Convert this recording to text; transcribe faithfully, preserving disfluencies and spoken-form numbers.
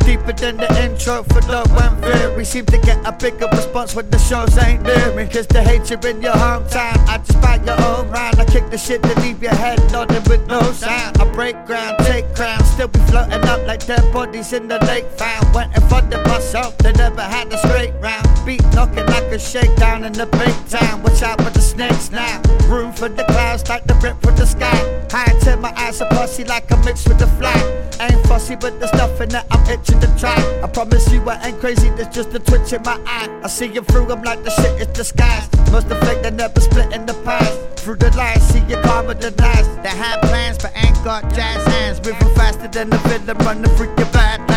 deeper than the intro for love and fear. We seem to get a bigger response when the shows ain't near me. Cause the hatred in your hometown, I just buy your own round. I kick the shit to leave your head nodding with no sound. I break ground, take crown, still be floating up like dead bodies in the lake found. Went in front of myself, they never had a straight round. Beat knocking like a shakedown in the big town. Watch out for the snakes now. Room for the clouds like the rip from the sky. High to my eyes, a pussy like a mix with the fly. Ain't fussy, but there's nothing that I'm itching to try. I promise you I ain't crazy, there's just a twitch in my eye. I see you through them like the shit is disguised. Must have faked they never split in the past. Through the lies, see you calmer than lies. They had plans but ain't got jazz hands. Moving faster than the villain, running through your bad